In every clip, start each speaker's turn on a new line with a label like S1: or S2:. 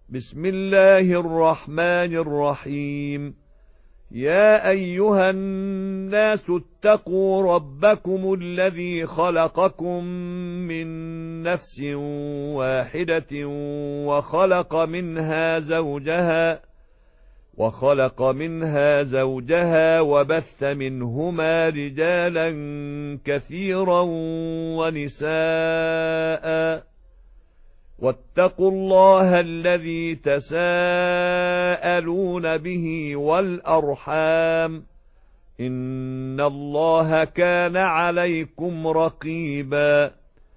S1: بسم الله الرحمن الرحيم. يا أيها الناس اتقوا ربكم الذي خلقكم من نفس واحدة وخلق منها زوجها وبث منهما رجالا كثيرا ونساء، واتقوا الله الذي تساءلون به والأرحام، إن الله كان عليكم رقيبا.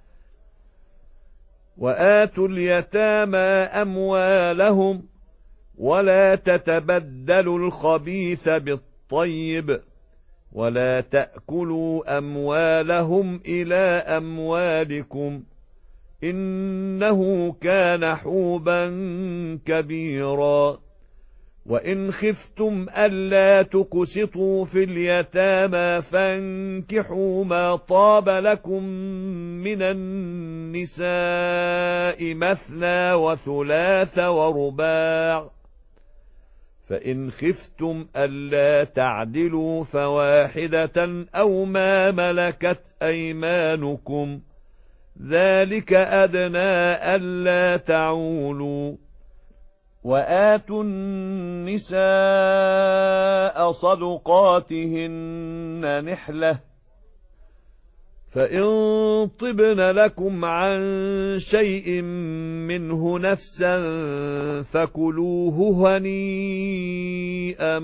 S1: وآتوا اليتامى أموالهم ولا تتبدلوا الخبيث بالطيب، ولا تأكلوا أموالهم إلى أموالكم، إنه كان حوبا كبيرا. وإن خفتم ألا تقسطوا في اليتامى فانكحوا ما طاب لكم من النساء مثنى وثلاث ورباع، فإن خفتم ألا تعدلوا فواحدة أو ما ملكت أيمانكم، ذلك أدنى ألا تعولوا. وآتوا النساء صدقاتهن نحلة، فإن طبن لكم عن شيء منه نفسا فكلوه هنيئا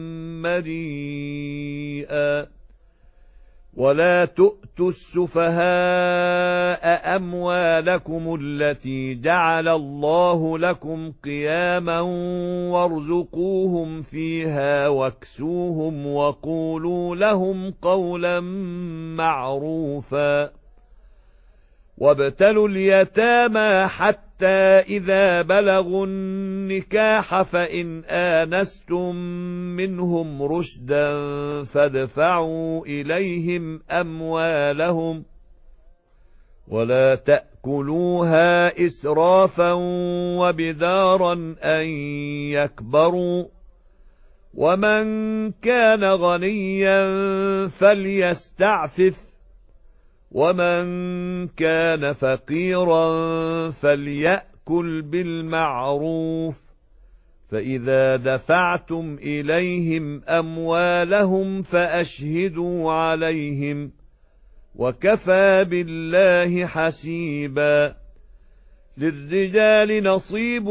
S1: مريئا. ولا تؤتوا السفهاء أموالكم التي جعل الله لكم قياما وارزقوهم فيها واكسوهم وقولوا لهم قولا معروفا. وابتلوا اليتامى حتى إذا بلغوا النكاح فإن آنستم منهم رشدا فادفعوا إليهم أموالهم، ولا تأكلوها إسرافا وبدارا أن يكبروا، ومن كان غنيا فليستعفف، ومن كان فقيرا فليأكل بالمعروف. فإذا دفعتم إليهم أموالهم فأشهدوا عليهم، وكفى بالله حسيبا. للرجال نصيب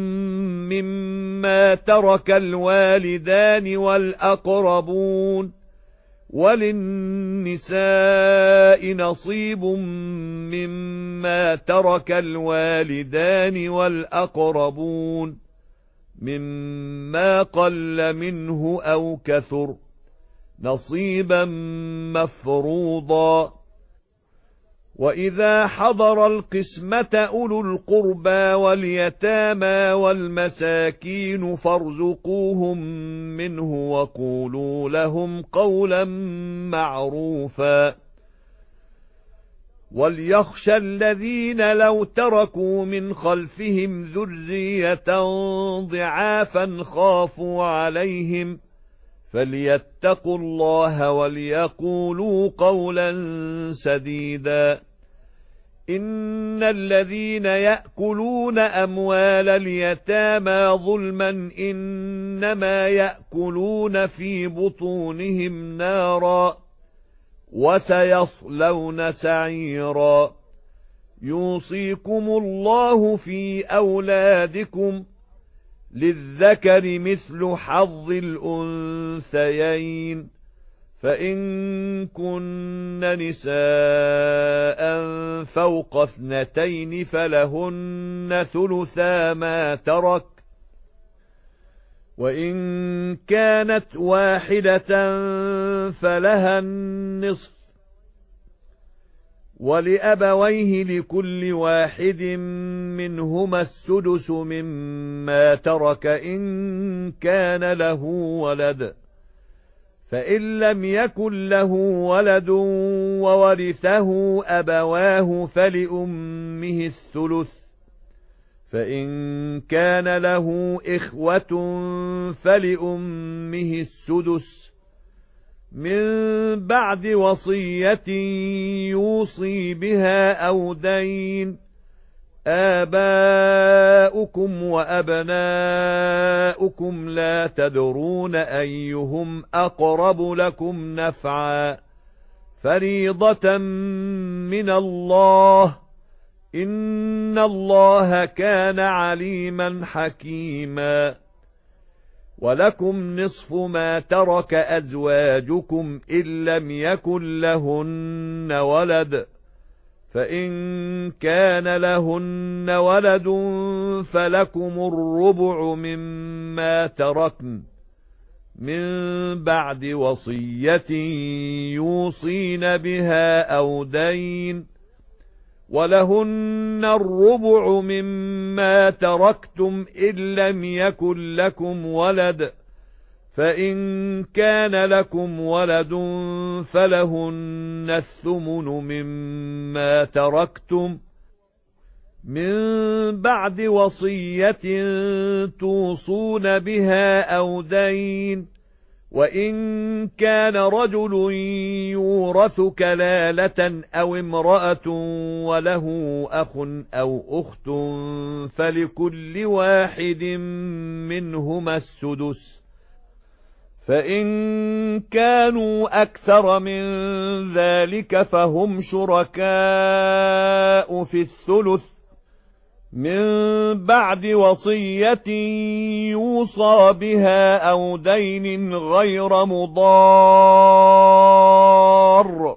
S1: مما ترك الوالدان والأقربون، وللنساء نصيب مما ترك الوالدان والأقربون، مما قل منه أو كثر، نصيبا مفروضا. وإذا حضر القسمة أولو القربى واليتامى والمساكين فارزقوهم منه وقولوا لهم قولا معروفا. وليخشى الذين لو تركوا من خلفهم ذرية ضعافا خافوا عليهم فليتقوا الله وليقولوا قولا سديدا. إن الذين يأكلون أموال اليتامى ظلما إنما يأكلون في بطونهم نارا وسيصلون سعيرا. يوصيكم الله في أولادكم، للذكر مثل حظ الأنثيين، فإن كن نساء فوق 2 فلهن ثلثا ما ترك، وإن كانت واحدة فلها النصف، ولأبويه لكل واحد منهما السدس مما ترك إن كان له ولد، فإن لم يكن له ولد وورثه أبواه فلأمه الثلث، فإن كان له إخوة فلأمه السدس من بعد وصية يوصي بها أو دين. آباؤكم وأبناؤكم لا تدرون أيهم أقرب لكم نفعا فريضة من الله إن الله كان عليما حكيما. ولكم نصف ما ترك أزواجكم إن لم يكن لهن ولد فإن كان لهن ولد فلكم الربع مما تركن من بعد وصية يوصين بها أو دين ولهن الربع مما تركتم إن لم يكن لكم ولد فإن كان لكم ولد فلهن الثمن مما تركتم من بعد وصية توصون بها أو دين. وإن كان رجل يورث كلالة أو امرأة وله أخ أو أخت فلكل واحد منهما السدس فإن كانوا أكثر من ذلك فهم شركاء في الثلث من بعد وصية يوصى بها أو دين غير مضار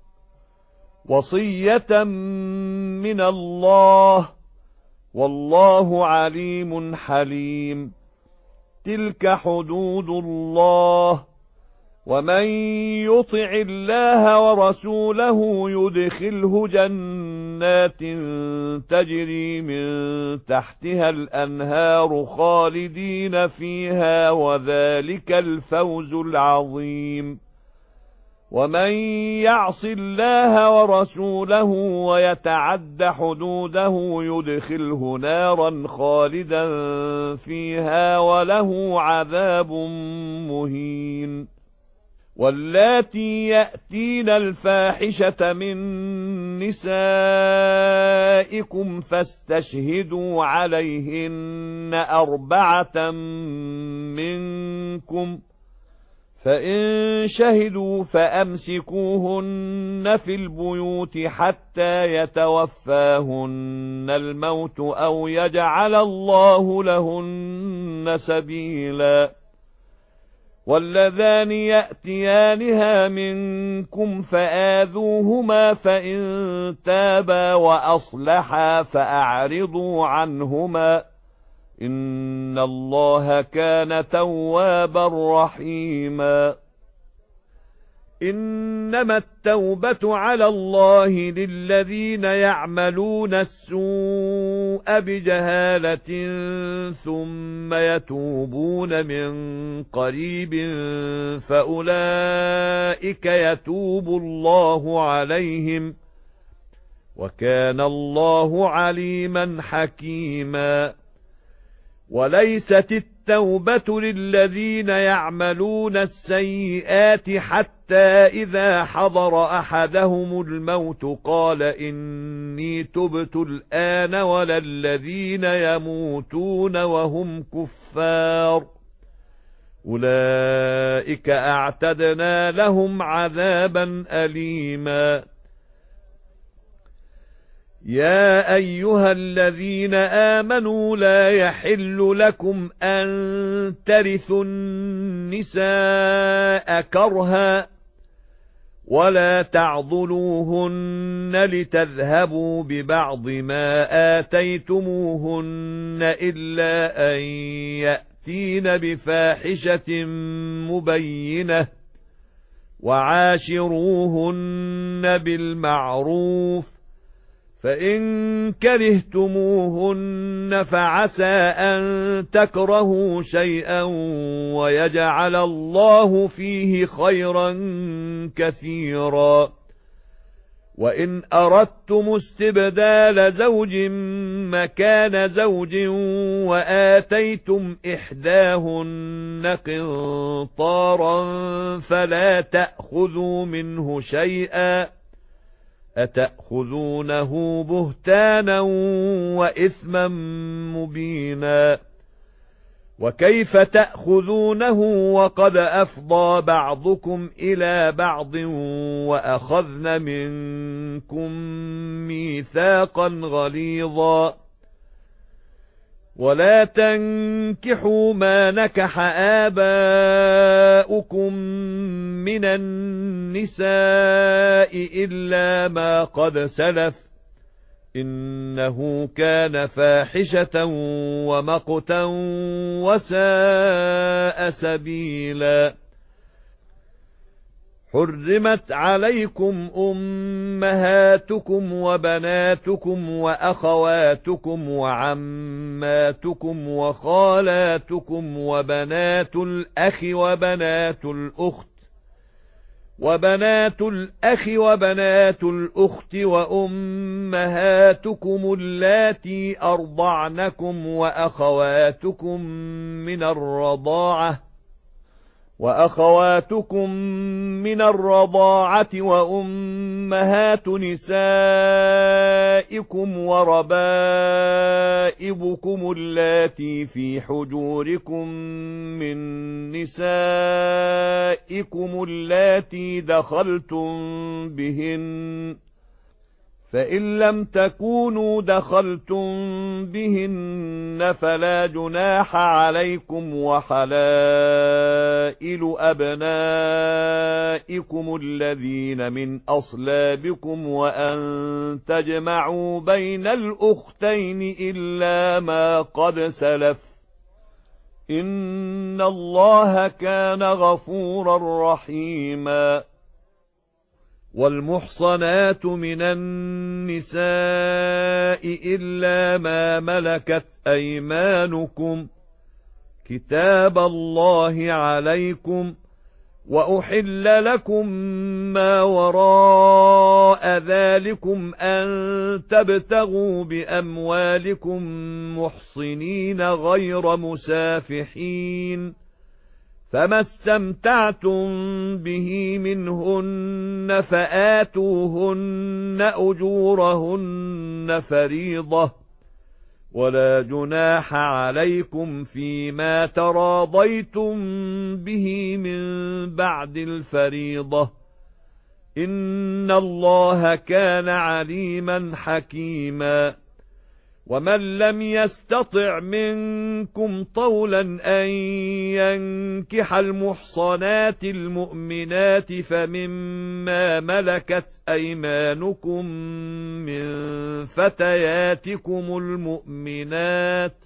S1: وصية من الله والله عليم حليم. تلك حدود الله ومن يطع الله ورسوله يدخله جنات تجري من تحتها الأنهار خالدين فيها وذلك الفوز العظيم. ومن يعص الله ورسوله ويتعد حدوده يدخله نارا خالدا فيها وله عذاب مهين. واللاتي يأتين الفاحشة من نسائكم فاستشهدوا عليهن 4 منكم فإن شهدوا فأمسكوهن في البيوت حتى يتوفاهن الموت أو يجعل الله لهن سبيلا. واللذان يأتيانها منكم فآذوهما فإن تابا وأصلحا فأعرضوا عنهما إن الله كان توابا رحيما. إنما التوبة على الله للذين يعملون السوء بجهالة ثم يتوبون من قريب فأولئك يتوب الله عليهم وكان الله عليما حكيما. وليست التوبة للذين يعملون السيئات حتى إذا حضر أحدهم الموت قال إني تبت الآن ولا الذين يموتون وهم كفار أولئك أعتدنا لهم عذابا أليما. يا أيها الذين آمنوا لا يحل لكم أن ترثوا النساء كرها ولا تعضلوهن لتذهبوا ببعض ما آتيتموهن إلا أن يأتين بفاحشة مبينة وعاشروهن بالمعروف فإن كرهتموهن فعسى أن تكرهوا شيئا ويجعل الله فيه خيرا كثيرا. وإن أردتم استبدال زوج مكان زوج وآتيتم إحداهن قنطارا فلا تأخذوا منه شيئا أتأخذونه بهتانا وإثما مبينا وكيف تأخذونه وقد أفضى بعضكم إلى بعض وأخذن منكم ميثاقا غليظا ولا تنكحوا ما نكح آباؤكم من النساء إلا ما قد سلف إنه كان فاحشة ومقتا وساء سبيلا حرمت عليكم أمهاتكم وبناتكم وأخواتكم وعماتكم وخالاتكم وبنات الأخ وبنات الأخت وأمهاتكم اللاتي أرضعنكم وأخواتكم من الرضاعة وأمهات نسائكم وربائبكم اللاتي في حجوركم من نسائكم اللاتي دخلتم بهن فإن لم تكونوا دخلتم بهن فلا جناح عليكم وحلائل أبنائكم الذين من أصلابكم وأن تجمعوا بين الأختين إلا ما قد سلف إن الله كان غفورا رحيما والمحصنات من النساء إلا ما ملكت أيمانكم كتاب الله عليكم وأحل لكم ما وراء ذلكم أن تبتغوا بأموالكم محصنين غير مسافحين فما استمتعتم به منهن فآتوهن أجورهن فريضة ولا جناح عليكم فيما تراضيتم به من بعد الفريضة إن الله كان عليما حكيما ومن لم يستطع منكم طولا أن ينكح المحصنات المؤمنات فمما ملكت أيمانكم من فتياتكم المؤمنات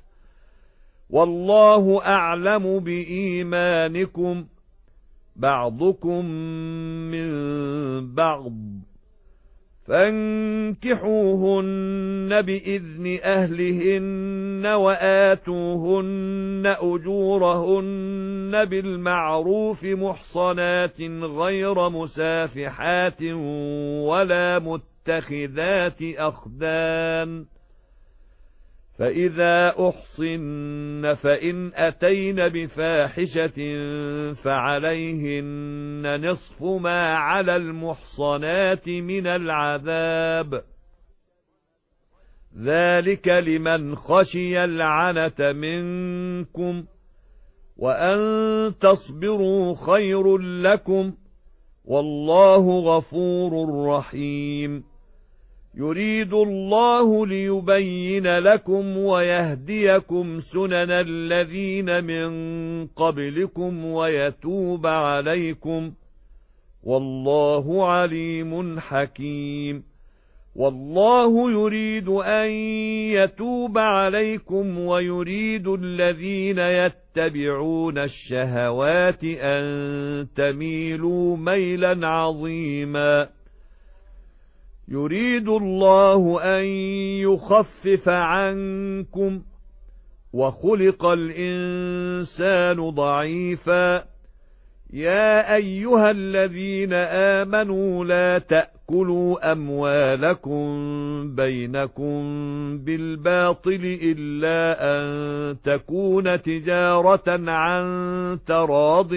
S1: والله أعلم بإيمانكم بعضكم من بعض فانكحوهن بإذن أهلهن وآتوهن أجورهن بالمعروف محصنات غير مسافحات ولا متخذات أخدان فإذا أحصن فإن أتين بفاحشة فعليهن نصف ما على المحصنات من العذاب ذلك لمن خشي العنة منكم وأن تصبروا خير لكم والله غفور رحيم يريد الله ليبين لكم ويهديكم سنن الذين من قبلكم ويتوب عليكم والله عليم حكيم والله يريد أن يتوب عليكم ويريد الذين يتبعون الشهوات أن تميلوا ميلا عظيما يريد الله أن يخفف عنكم وخلق الإنسان ضعيفا يا أيها الذين آمنوا لا تأكلوا تأكلوا أموالكم بينكم بالباطل إلا أن تكون تجارة عن تراض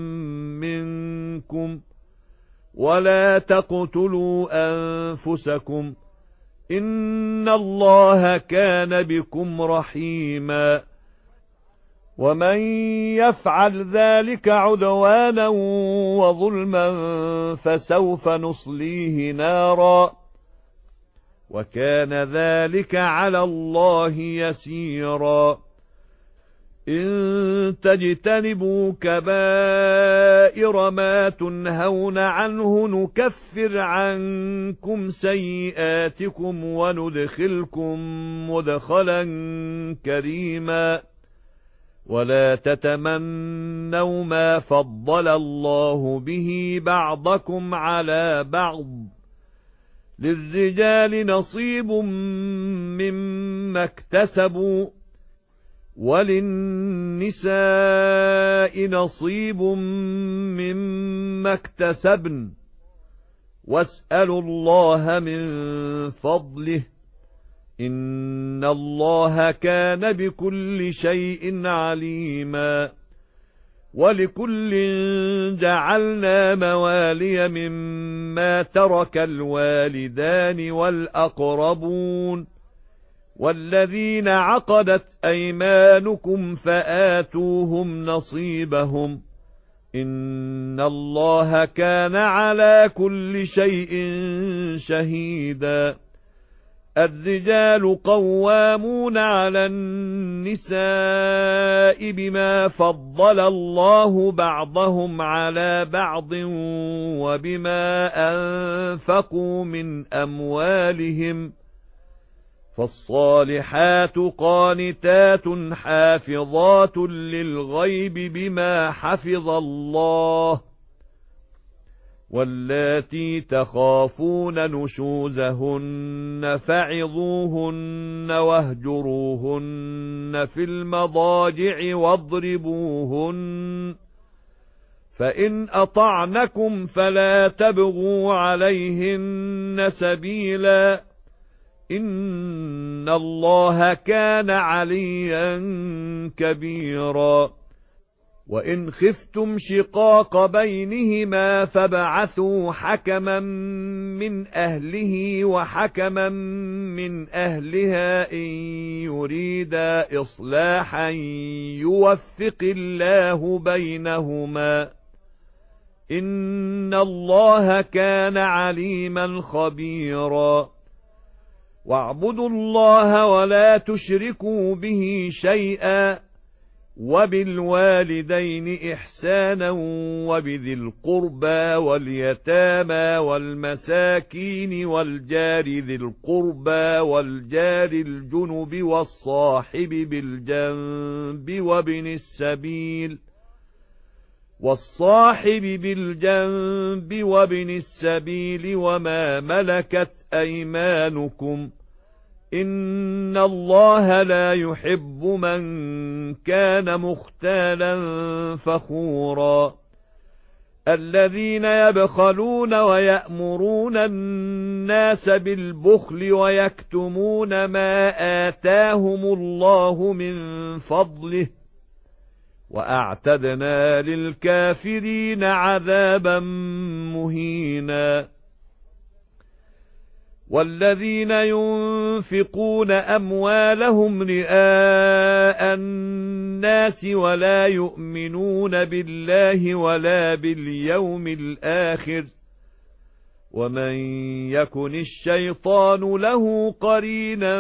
S1: منكم ولا تقتلوا أنفسكم إن الله كان بكم رحيما ومن يفعل ذلك عدوانا وظلما فسوف نصليه نارا وكان ذلك على الله يسيرا إن تجتنبوا كبائر ما تنهون عنه نكفر عنكم سيئاتكم وندخلكم مدخلا كريما ولا تتمنوا ما فضل الله به بعضكم على بعض للرجال نصيب مما اكتسبوا وللنساء نصيب مما اكتسبن واسألوا الله من فضله إن الله كان بكل شيء عليما ولكل جعلنا موالي مما ترك الوالدان والأقربون والذين عقدت أيمانكم فآتوهم نصيبهم إن الله كان على كل شيء شهيدا الرجال قوامون على النساء بما فضل الله بعضهم على بعض وبما أنفقوا من أموالهم فالصالحات قانتات حافظات للغيب بما حفظ الله واللاتي تخافون نشوزهن فعظوهن واهجروهن في المضاجع واضربوهن فإن أطعنكم فلا تبغوا عليهن سبيلا إن الله كان عليا كبيرا وإن خفتم شقاق بينهما فابعثوا حكما من أهله وحكما من أهلها إن يريدا إصلاحا يوفق الله بينهما إن الله كان عليما خبيرا واعبدوا الله ولا تشركوا به شيئا وبالوالدين إحسانا وبذي القربى واليتامى والمساكين والجار ذي القربى والجار الجنب والصاحب بالجنب وابن السبيل وما ملكت أيمانكم إن الله لا يحب من كان مختالا فخورا الذين يبخلون ويأمرون الناس بالبخل ويكتمون ما آتاهم الله من فضله وأعتدنا للكافرين عذابا مهينا والذين ينفقون أموالهم رئاء الناس ولا يؤمنون بالله ولا باليوم الآخر ومن يكن الشيطان له قرينا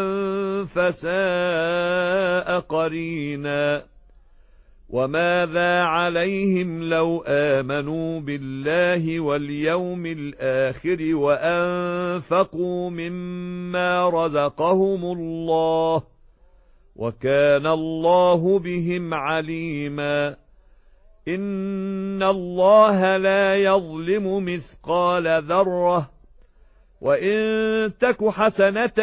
S1: فساء قرينا وماذا عليهم لو آمنوا بالله واليوم الآخر وأنفقوا مما رزقهم الله وكان الله بهم عليما إن الله لا يظلم مثقال ذرة وإن تك حسنة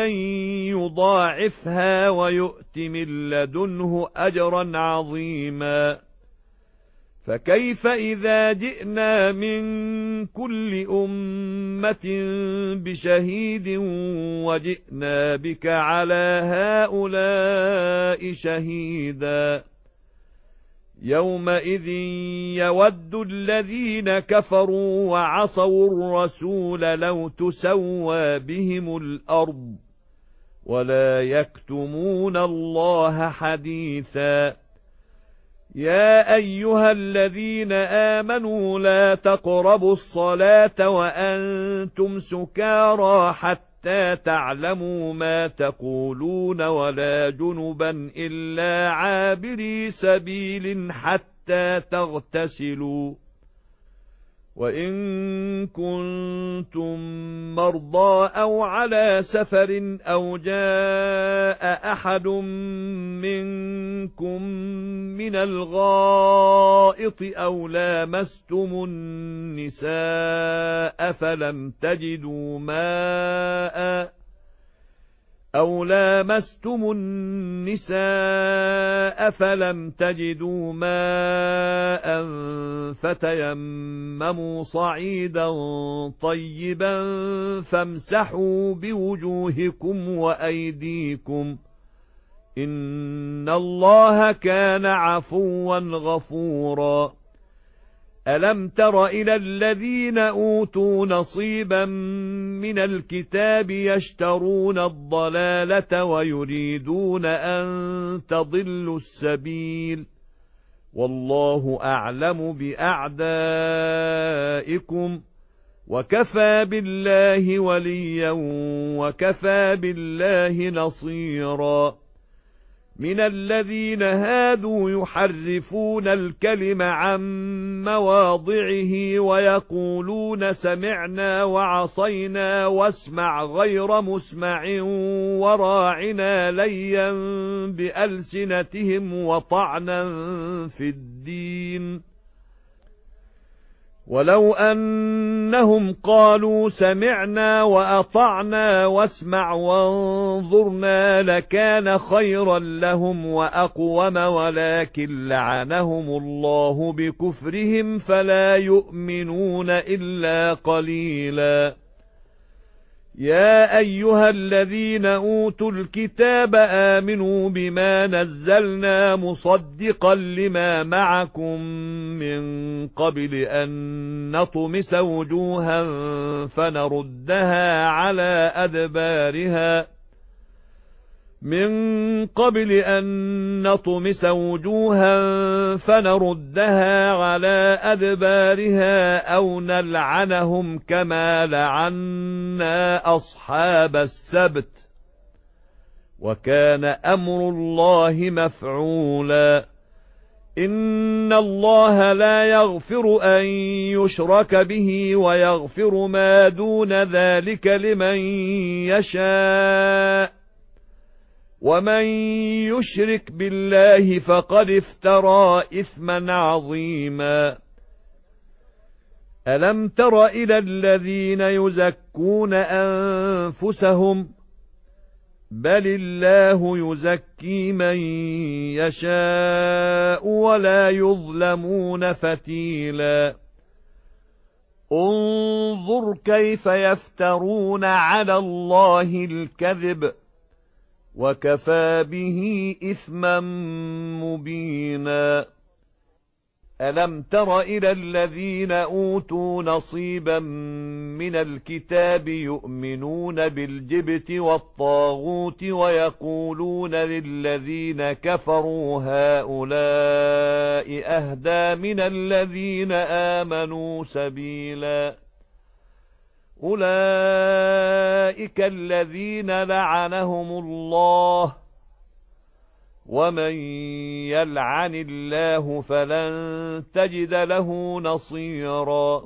S1: يضاعفها ويؤت من لدنه أجرا عظيما فكيف إذا جئنا من كل أمة بشهيد وجئنا بك على هؤلاء شهيدا يومئذ يود الذين كفروا وعصوا الرسول لو تسوى بهم الأرض ولا يكتمون الله حديثا يا أيها الذين آمنوا لا تقربوا الصلاة وأنتم سكارى حتى تعلموا ما تقولون ولا جنبا إلا عابري سبيل حتى تغتسلوا وإن كنتم مرضى أو على سفر أو جاء أحد منكم من الغائط أو لامستم النساء فلم تجدوا ماء فتيمموا صعيدا طيبا فامسحوا بوجوهكم وأيديكم إن الله كان عفوا غفورا ألم تر إلى الذين أوتوا نصيبا من الكتاب يشترون الضلالة ويريدون أن تضلوا السبيل والله أعلم بأعدائكم وكفى بالله وليا وكفى بالله نصيرا من الذين هادوا يحرفون الكلم عن مواضعه ويقولون سمعنا وعصينا واسمع غير مسمع وراعنا ليا بألسنتهم وطعنا في الدين ولو أنهم قالوا سمعنا وأطعنا واسمع وانظرنا لكان خيرا لهم وأقوم ولكن لعنهم الله بكفرهم فلا يؤمنون إلا قليلا يا أيها الذين أوتوا الكتاب آمنوا بما نزلنا مصدقا لما معكم من قبل أن نطمس وجوها فنردها على أدبارها أو نلعنهم كما لعنا أصحاب السبت وكان أمر الله مفعولا إن الله لا يغفر أن يشرك به ويغفر ما دون ذلك لمن يشاء ومن يشرك بالله فقد افترى إثما عظيما ألم تر إلى الذين يزكون أنفسهم بل الله يزكي من يشاء ولا يظلمون فتيلا انظر كيف يفترون على الله الكذب وكفى به إثما مبينا ألم تر إلى الذين أوتوا نصيبا من الكتاب يؤمنون بالجبت والطاغوت ويقولون للذين كفروا هؤلاء أهدى من الذين آمنوا سبيلا أولئك الذين لعنهم الله ومن يلعن الله فلن تجد له نصيرا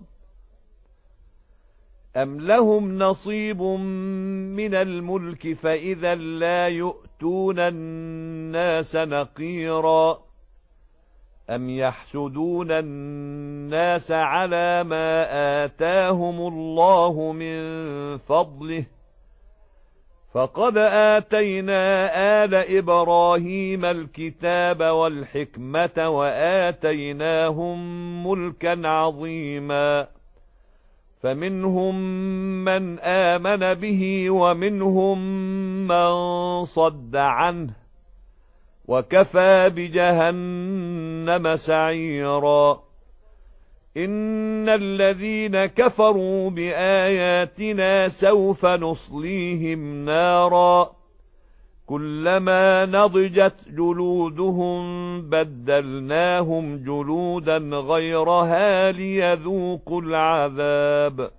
S1: أم لهم نصيب من الملك فإذا لا يؤتون الناس نقيرا أم يحسدون الناس على ما آتاهم الله من فضله فقد آتينا آل إبراهيم الكتاب والحكمة وآتيناهم ملكا عظيما فمنهم من آمن به ومنهم من صد عنه وكفى بجهنم سعيرا إن الذين كفروا بآياتنا سوف نصليهم نارا كلما نضجت جلودهم بدلناهم جلودا غيرها ليذوقوا العذاب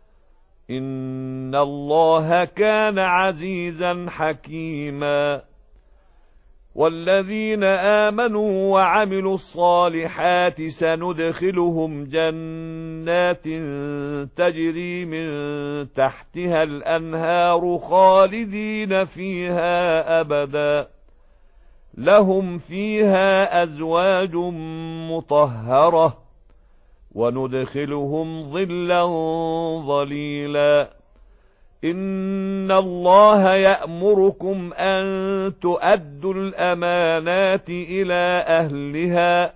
S1: إن الله كان عزيزا حكيما والذين آمنوا وعملوا الصالحات سندخلهم جنات تجري من تحتها الأنهار خالدين فيها أبدا لهم فيها أزواج مطهرة وندخلهم ظلا ظليلا إن الله يأمركم أن تؤدوا الأمانات إلى أهلها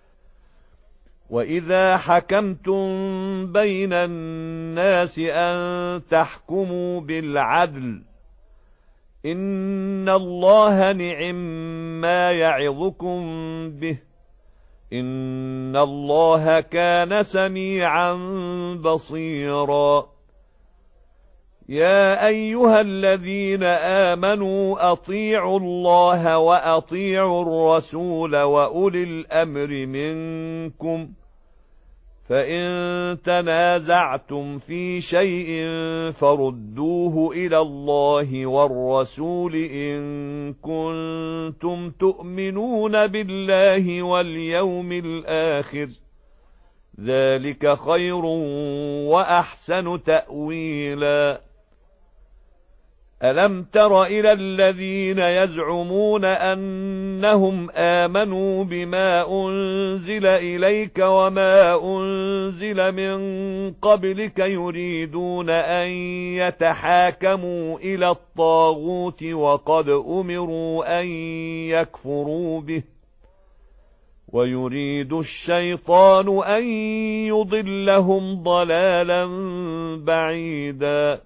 S1: وإذا حكمتم بين الناس أن تحكموا بالعدل إن الله نعم ما يعظكم به إن الله كان سميعا بصيرا يا أيها الذين آمنوا أطيعوا الله وأطيعوا الرسول وأولي الأمر منكم فإن تنازعتم في شيء فردوه إلى الله والرسول إن كنتم تؤمنون بالله واليوم الآخر ذلك خير وأحسن تأويلا ألم تر إلى الذين يزعمون أنهم آمنوا بما أنزل إليك وما أنزل من قبلك يريدون أن يتحاكموا إلى الطاغوت وقد أمروا أن يكفروا به ويريد الشيطان أن يضلهم ضلالا بعيدا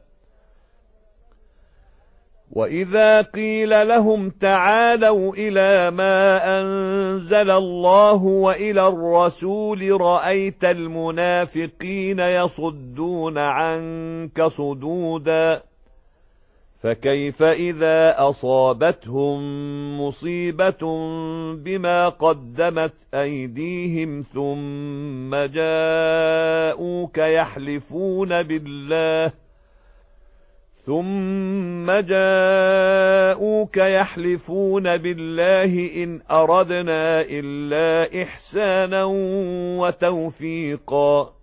S1: وإذا قيل لهم تعالوا إلى ما أنزل الله وإلى الرسول رأيت المنافقين يصدون عنك صدودا فكيف إذا أصابتهم مصيبة بما قدمت أيديهم ثم جاءوك يحلفون بالله إن أردنا إلا إحسانا وتوفيقا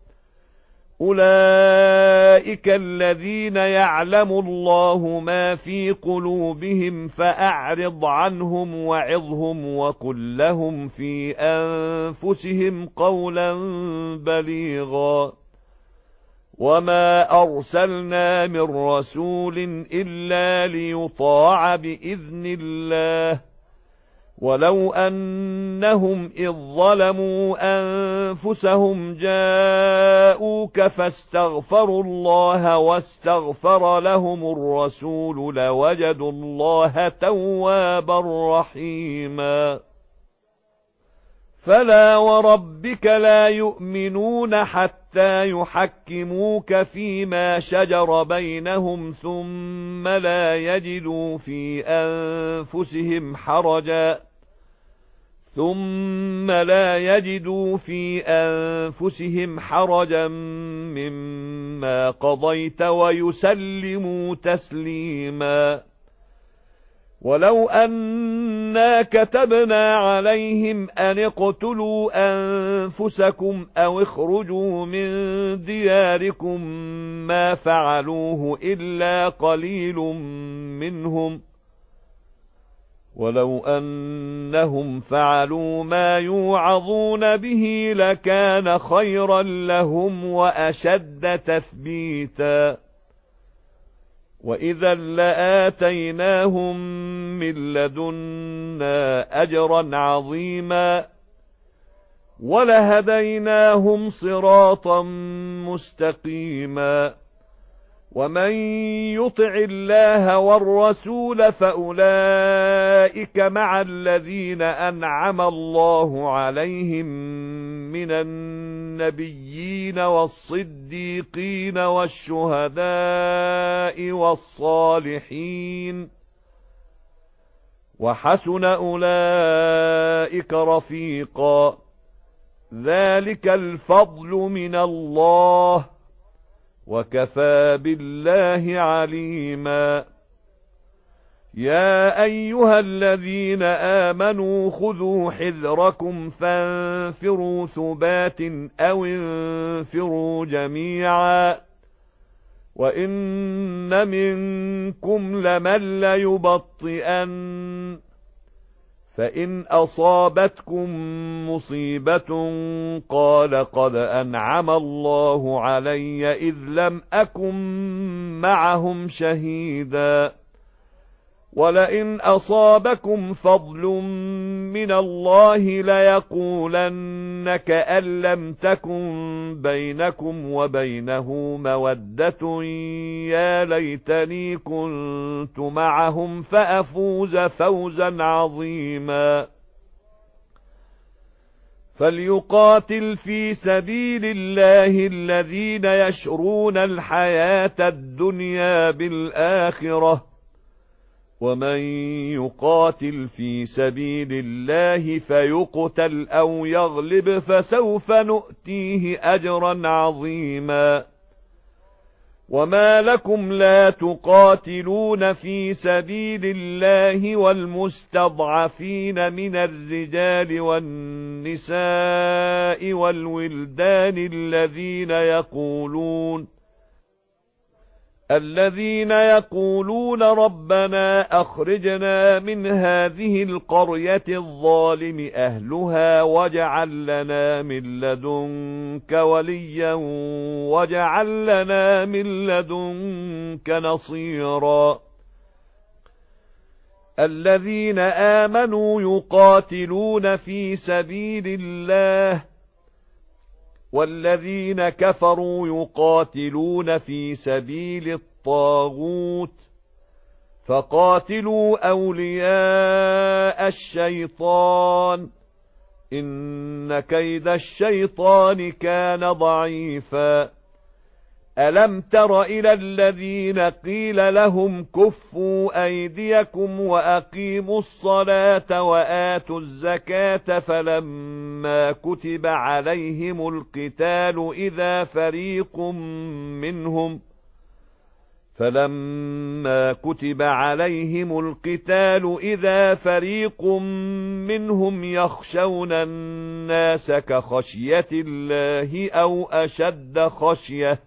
S1: أولئك الذين يعلم الله ما في قلوبهم فأعرض عنهم وعظهم وقل لهم في أنفسهم قولا بليغا وما أرسلنا من رسول إلا ليطاع بإذن الله ولو أنهم إذ ظلموا أنفسهم جاءوك فاستغفروا الله واستغفر لهم الرسول لوجدوا الله توابا رحيما فلا وربك لا يؤمنون حتى يحكموك فيما شجر بينهم ثم لا يجدوا في أنفسهم حرجا مما قضيت ويسلموا تسليما ولو أنا كتبنا عليهم أن اقتلوا أنفسكم أو اخرجوا من دياركم ما فعلوه إلا قليل منهم ولو أنهم فعلوا ما يوعظون به لكان خيرا لهم وأشد تثبيتا وإذا لآتيناهم من لدنا أجرا عظيما ولهديناهم صراطا مستقيما ومن يطع الله والرسول فأولئك مع الذين أنعم الله عليهم من النبيين والصديقين والشهداء والصالحين وحسن أولئك رفيقا ذلك الفضل من الله وكفى بالله عليما يا أيها الذين آمنوا خذوا حذركم فانفروا ثبات أو انفروا جميعا وإن منكم لمن ليبطئن فإن أصابتكم مصيبة قال قد أنعم الله علي إذ لم أكن معهم شهيدا ولئن أصابكم فضل من الله ليقولن كأن لم تكن بينكم وبينه مودة يا ليتني كنت معهم فأفوز فوزا عظيما فليقاتل في سبيل الله الذين يشرون الحياة الدنيا بالآخرة ومن يقاتل في سبيل الله فيقتل أو يغلب فسوف نؤتيه أجرا عظيما وما لكم لا تقاتلون في سبيل الله والمستضعفين من الرجال والنساء والولدان الذين يقولون ربنا أخرجنا من هذه القرية الظالم أهلها واجعل لنا من لدنك وليا واجعل لنا من لدنك نصيرا الذين آمنوا يقاتلون في سبيل الله والذين كفروا يقاتلون في سبيل الطاغوت فقاتلوا أولياء الشيطان إن كيد الشيطان كان ضعيفا ألم تر إلى الذين قيل لهم كفوا أيديكم وأقيموا الصلاة وآتوا الزكاة فلما كتب عليهم القتال إذا فريق منهم يخشون الناس كخشية الله أو أشد خشية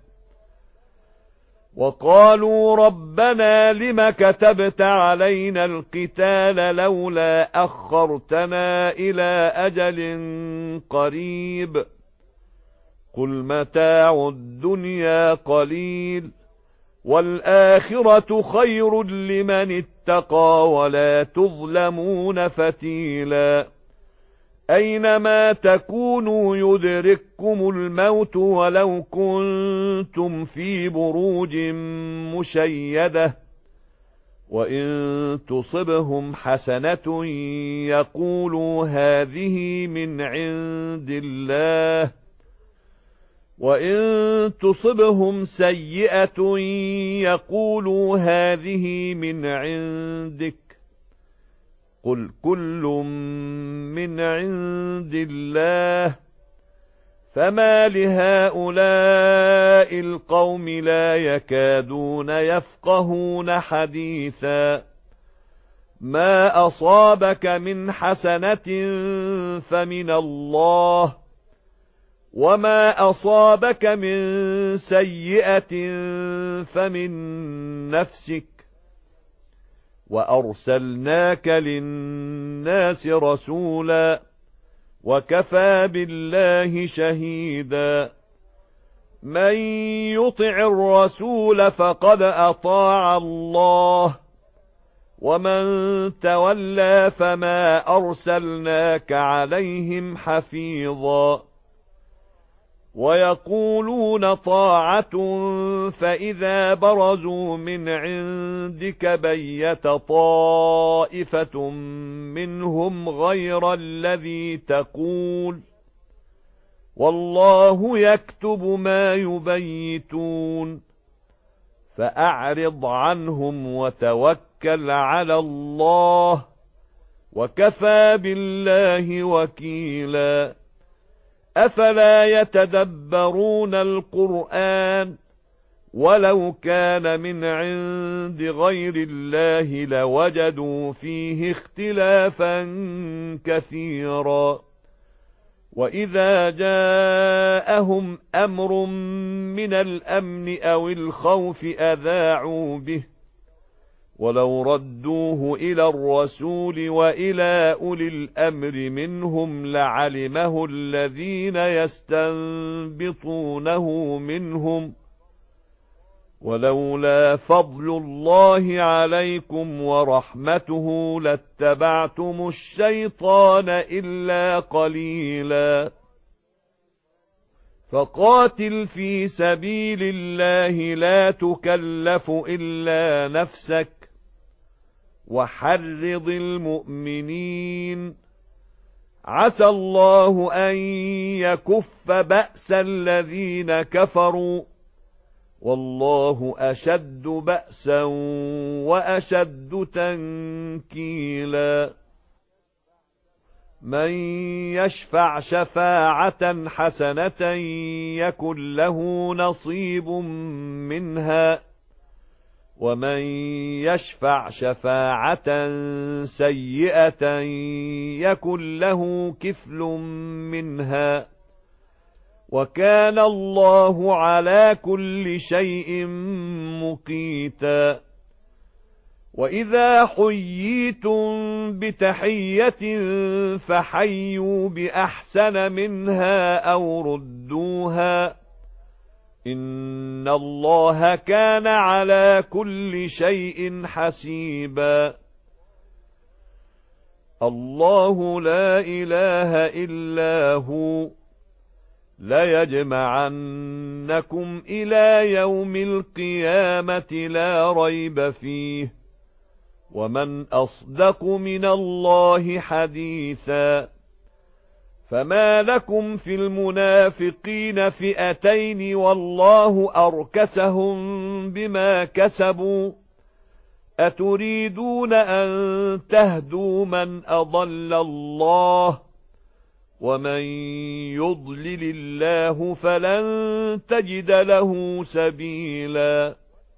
S1: وقالوا ربنا لم كتبت علينا القتال لولا أخرتنا إلى أجل قريب قل متاع الدنيا قليل والآخرة خير لمن اتقى ولا تظلمون فتيلا أينما تكونوا يدرككم الموت ولو كنتم في بروج مشيدة وإن تصبهم حسنة يقولوا هذه من عند الله وإن تصبهم سيئة يقولوا هذه من عندك قل كل من عند الله فما لهؤلاء القوم لا يكادون يفقهون حديثا ما أصابك من حسنة فمن الله وما أصابك من سيئة فمن نفسك وأرسلناك للناس رسولا وكفى بالله شهيدا من يطع الرسول فقد أطاع الله ومن تولى فما أرسلناك عليهم حفيظا ويقولون طاعة فإذا برزوا من عندك بيت طائفة منهم غير الذي تقول والله يكتب ما يبيتون فأعرض عنهم وتوكل على الله وكفى بالله وكيلا أفلا يتدبرون القرآن ولو كان من عند غير الله لوجدوا فيه اختلافا كثيرا وإذا جاءهم أمر من الأمن أو الخوف أذاعوا به ولو ردوه إلى الرسول وإلى أولي الأمر منهم لعلمه الذين يستنبطونه منهم ولولا فضل الله عليكم ورحمته لاتبعتم الشيطان إلا قليلا فقاتل في سبيل الله لا تكلف إلا نفسك وحرض المؤمنين عسى الله أن يكف بأس الذين كفروا والله أشد بأسا وأشد تنكيلا من يشفع شفاعة حسنة يكن له نصيب منها ومن يشفع شفاعة سيئة يكن له كفل منها وكان الله على كل شيء مقيتا وإذا حييتم بتحية فحيوا بأحسن منها أو ردوها إن الله كان على كل شيء حسيبا الله لا إله إلا هو ليجمعنكم إلى يوم القيامة لا ريب فيه ومن أصدق من الله حديثا فما لكم في المنافقين فئتين والله أركسهم بما كسبوا أتريدون أن تهدوا من أضل الله ومن يضلل الله فلن تجد له سبيلا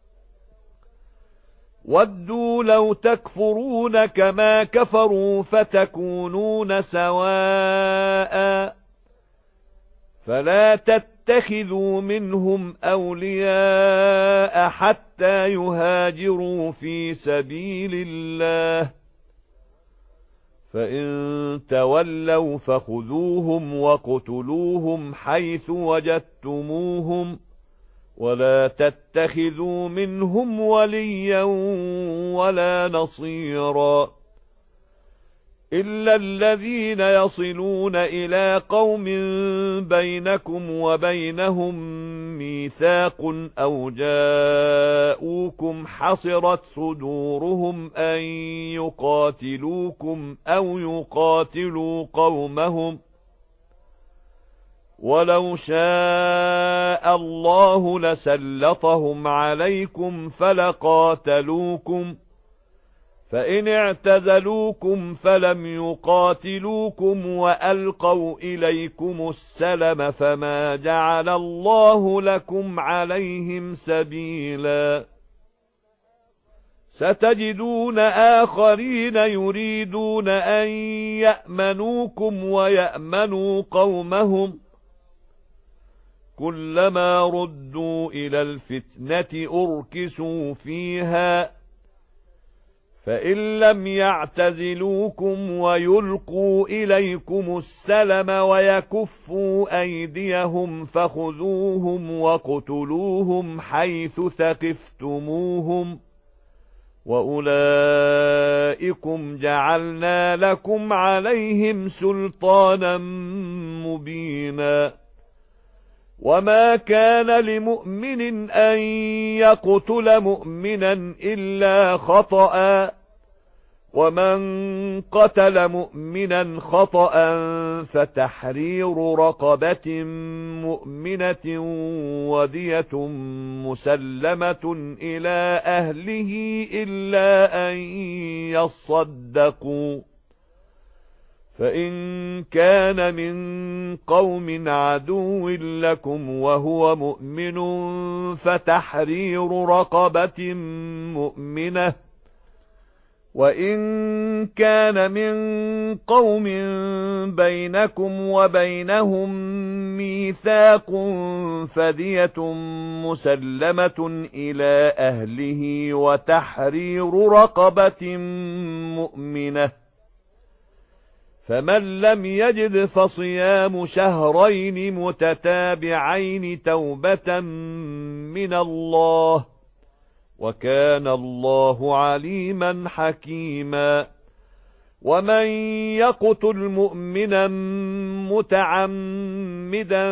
S1: ودوا لو تكفرون كما كفروا فتكونون سواء فلا تتخذوا منهم أولياء حتى يهاجروا في سبيل الله فإن تولوا فخذوهم وقتلوهم حيث وجدتموهم ولا تتخذوا منهم وليا ولا نصيرا إلا الذين يصلون إلى قوم بينكم وبينهم ميثاق أو جاءوكم حصرت صدورهم أن يقاتلوكم أو يقاتلوا قومهم ولو شاء الله لسلطهم عليكم فلقاتلوكم فإن اعتزلوكم فلم يقاتلوكم وألقوا إليكم السلم فما جعل الله لكم عليهم سبيلا ستجدون آخرين يريدون أن يأمنوكم ويأمنوا قومهم كلما ردوا إلى الفتنة أركسوا فيها فإن لم يعتزلوكم ويلقوا إليكم السلم ويكفوا أيديهم فخذوهم واقتلوهم حيث ثقفتموهم وأولئكم جعلنا لكم عليهم سلطانا مبينا وما كان لمؤمن أن يقتل مؤمنا إلا خطأ ومن قتل مؤمنا خطأ فتحرير رقبة مؤمنة ودية مسلمة إلى أهله إلا أن يصدقوا فإن كان من قوم عدو لكم وهو مؤمن فتحرير رقبة مؤمنة وإن كان من قوم بينكم وبينهم ميثاق فدية مسلمة إلى أهله وتحرير رقبة مؤمنة فمن لم يجد فصيام شهرين متتابعين توبة من الله وكان الله عليما حكيما ومن يقتل مؤمنا متعمدا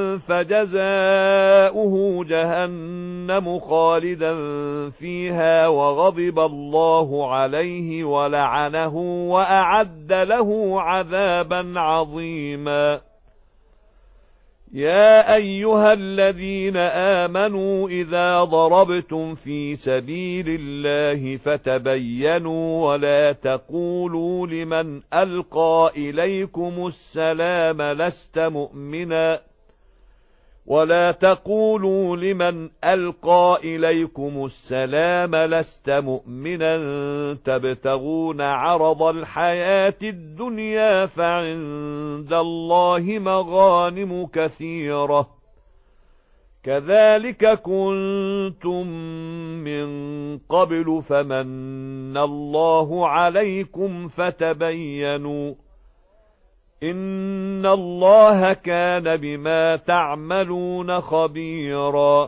S1: فجزاؤه جهنم خالدا فيها وغضب الله عليه ولعنه وأعد له عذابا عظيما يا أيها الذين آمنوا إذا ضربتم في سبيل الله فتبينوا ولا تقولوا لمن ألقى إليكم السلام لست مؤمنا تبتغون عرض الحياة الدنيا فعند الله مغانم كثيرة كذلك كنتم من قبل فمن الله عليكم فتبينوا إن الله كان بما تعملون خبيرا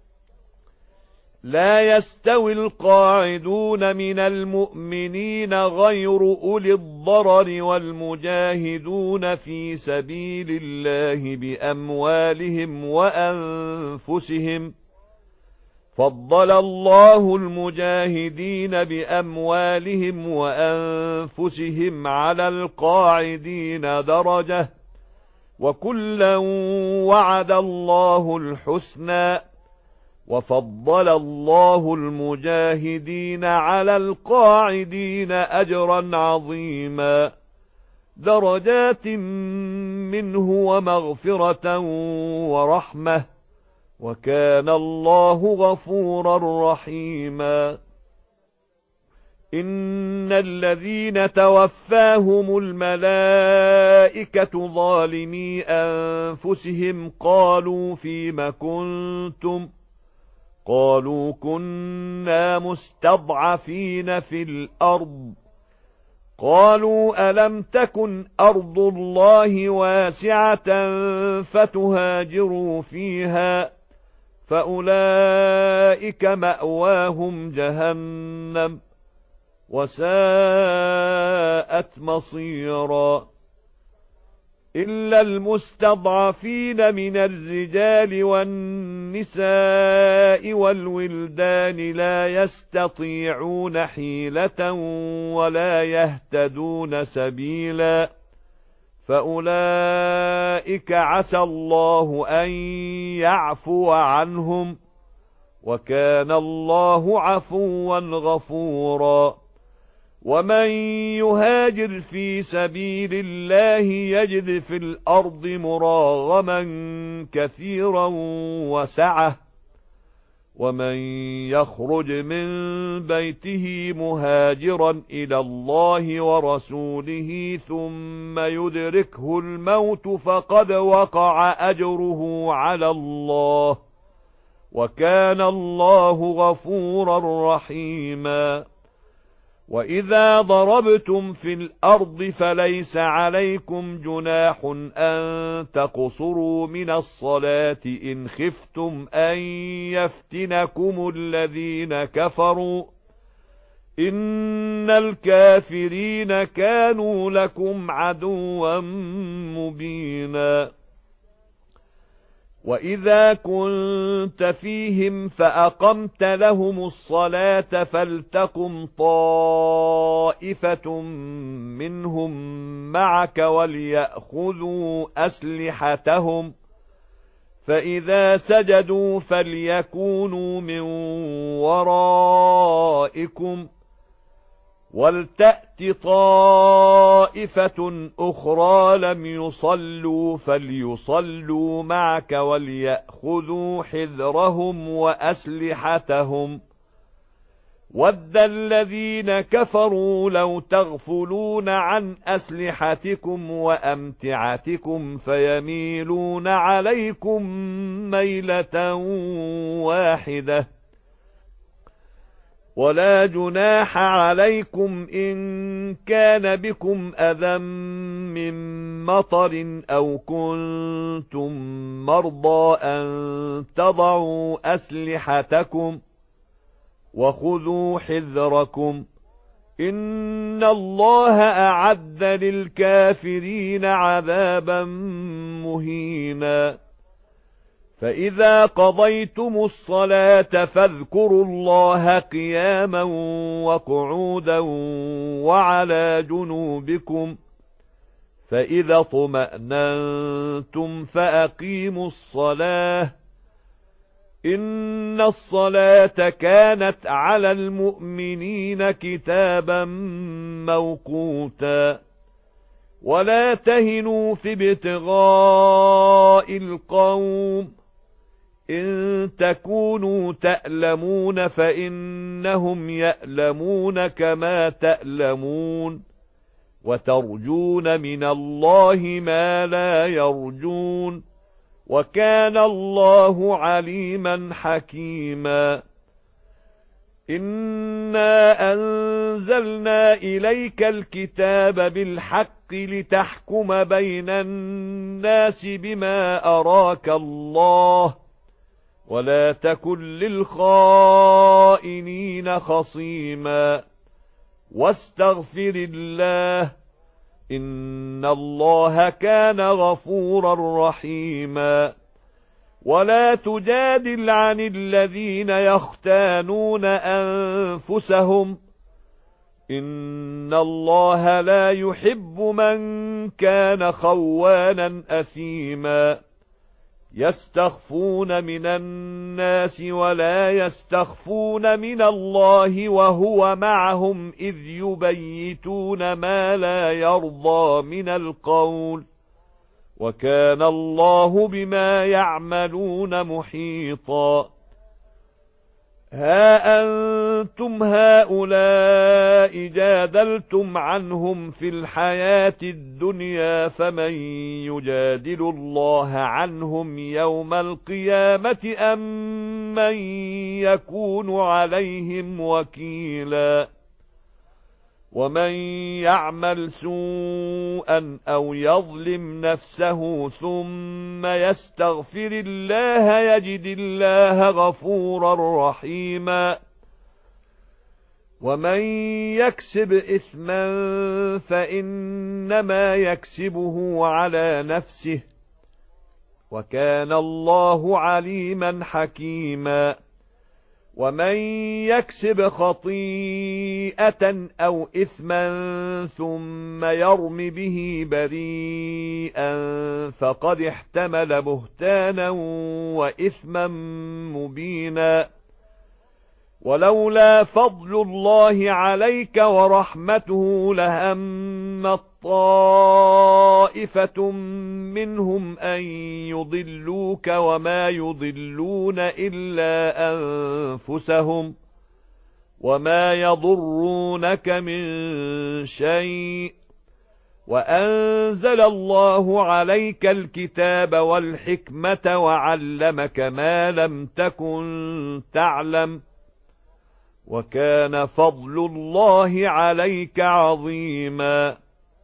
S1: لا يستوي القاعدون من المؤمنين غير أولي الضرر والمجاهدون في سبيل الله بأموالهم وأنفسهم فضل الله المجاهدين بأموالهم وأنفسهم على القاعدين درجة وكلا وعد الله الحسنى وفضل الله المجاهدين على القاعدين أجرا عظيما درجات منه ومغفرة ورحمة وكان الله غفورا رحيما إن الذين توفاهم الملائكة ظالمي أنفسهم قالوا فيم كنتم قالوا كنا مستضعفين في الأرض قالوا ألم تكن أرض الله واسعة فتهاجروا فيها فأولئك مأواهم جهنم وساءت مصيرا إلا المستضعفين من الرجال والنساء والولدان لا يستطيعون حيلة ولا يهتدون سبيلا فأولئك عسى الله أن يعفو عنهم وكان الله عفوا غفورا ومن يهاجر في سبيل الله يجد في الأرض مراغما كثيرا وسعة ومن يخرج من بيته مهاجرا إلى الله ورسوله ثم يدركه الموت فقد وقع أجره على الله وكان الله غفورا رحيما وإذا ضربتم في الأرض فليس عليكم جناح أن تقصروا من الصلاة إن خفتم أن يفتنكم الذين كفروا إن الكافرين كانوا لكم عدوا مبينا وإذا كنت فيهم فأقمت لهم الصلاة فلتقم طائفة منهم معك وليأخذوا أسلحتهم فإذا سجدوا فليكونوا من ورائكم ولتأت طائفة أخرى لم يصلوا فليصلوا معك وليأخذوا حذرهم وأسلحتهم ود الذين كفروا لو تغفلون عن أسلحتكم وأمتعتكم فيميلون عليكم ميلة واحدة ولا جناح عليكم إن كان بكم أذى من مطر أو كنتم مرضى أن تضعوا أسلحتكم وخذوا حذركم إن الله أعد للكافرين عذابا مهينا فإذا قضيتم الصلاة فاذكروا الله قياما وقعودا وعلى جنوبكم فإذا اطمأننتم فأقيموا الصلاة إن الصلاة كانت على المؤمنين كتابا موقوتا ولا تهنوا في ابتغاء القوم إن تكونوا تألمون فإنهم يألمون كما تألمون وترجون من الله ما لا يرجون وكان الله عليما حكيما إنا أنزلنا إليك الكتاب بالحق لتحكم بين الناس بما أراك الله ولا تكن للخائنين خصيما واستغفر الله إن الله كان غفورا رحيما ولا تجادل عن الذين يختانون أنفسهم إن الله لا يحب من كان خوانا أثيما يستخفون من الناس ولا يستخفون من الله وهو معهم إذ يبيتون ما لا يرضى من القول وكان الله بما يعملون محيطا ها أنتم هؤلاء جادلتم عنهم في الحياة الدنيا فمن يجادل الله عنهم يوم القيامة أم من يكون عليهم وكيلا ومن يعمل سوءا أو يظلم نفسه ثم يستغفر الله يجد الله غفورا رحيما ومن يكسب إثما فإنما يكسبه على نفسه وكان الله عليما حكيما ومن يكسب خطيئة أو إثما ثم يرم به بريئا فقد احتمل بهتانا وإثما مبينا ولولا فضل الله عليك ورحمته لهم طائفة منهم أن يضلوك وما يضلون إلا أنفسهم وما يضرونك من شيء وأنزل الله عليك الكتاب والحكمة وعلمك ما لم تكن تعلم وكان فضل الله عليك عظيما.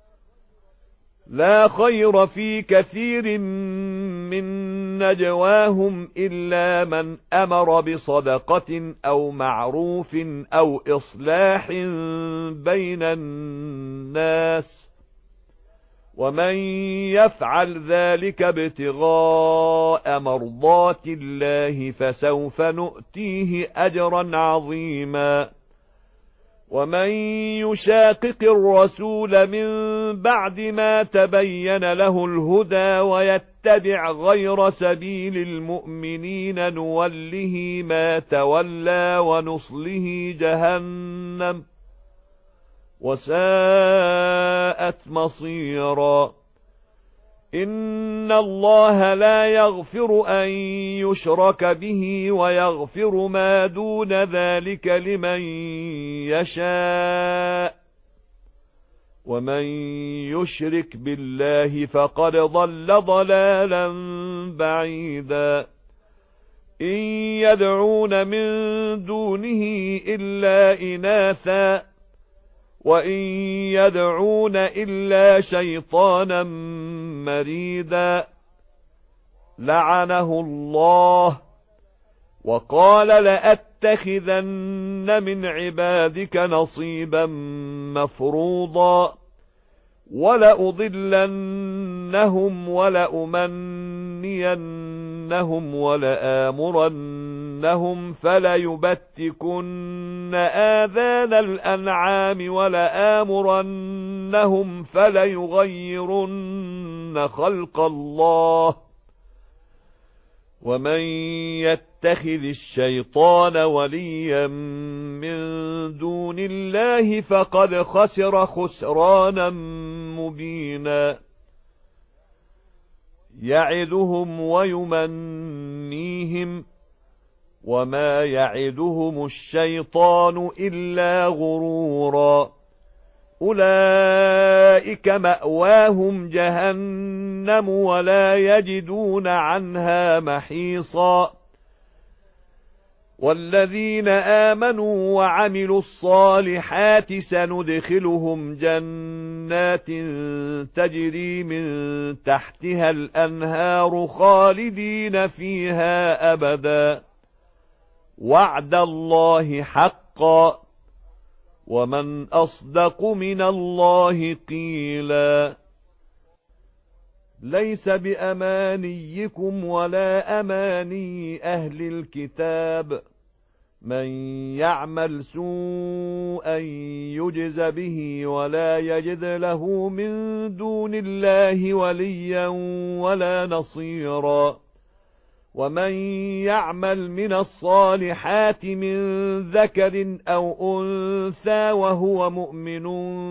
S1: لا خير في كثير من نجواهم إلا من أمر بصدقة أو معروف أو إصلاح بين الناس، ومن يفعل ذلك ابتغاء مرضات الله فسوف نؤتيه أجرا عظيما. ومن يشاقق الرسول من بعد ما تبين له الهدى ويتبع غير سبيل المؤمنين نوله ما تولى ونصله جهنم وساءت مصيرا. إن الله لا يغفر أن يشرك به ويغفر ما دون ذلك لمن يشاء، ومن يشرك بالله فقد ضل ضلالا بعيدا. إن يدعون من دونه إلا إناثا وإن يدعون إلا شيطانا مريدا لعنه الله وقال لأتخذن من عبادك نصيبا مفروضا ولأضلنهم ولأمنينهم ولآمرنهم فليبتكن آذان الأنعام ولآمرنهم فليغيرن خلق الله. ومن يتخذ الشيطان وليا من دون الله فقد خسر خسرانا مبينا. يعدهم ويمنيهم وما يعدهم الشيطان إلا غرورا. أولئك مأواهم جهنم ولا يجدون عنها محيصا. والذين آمنوا وعملوا الصالحات سندخلهم جنات تجري من تحتها الأنهار خالدين فيها أبدا وعد الله حقا ومن أصدق من الله قيلا. ليس بأمانيكم ولا أماني أهل الكتاب، من يعمل سوءا يجز به ولا يجد له من دون الله وليا ولا نصيرا. ومن يعمل من الصالحات من ذكر أو أنثى وهو مؤمن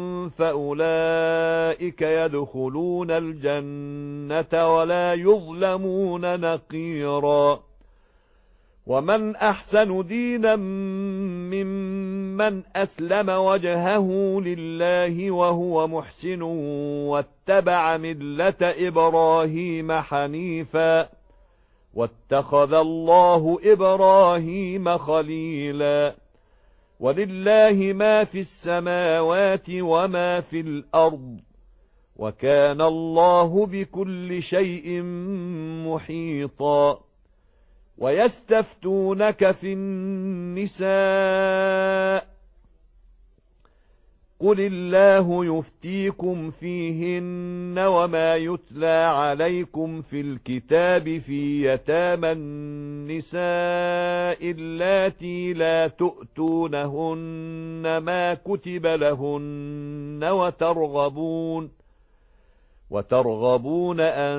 S1: فأولئك يدخلون الجنة ولا يظلمون نقيرا. ومن أحسن دينا ممن أسلم وجهه لله وهو محسن واتبع ملة إبراهيم حنيفا واتخذ الله إبراهيم خليلا. ولله ما في السماوات وما في الأرض وكان الله بكل شيء محيطا. ويستفتونك في النساء قل الله يفتيكم فيهن وما يتلى عليكم في الكتاب في يتامى النساء اللاتي لا تؤتونهن ما كتب لهن وترغبون أن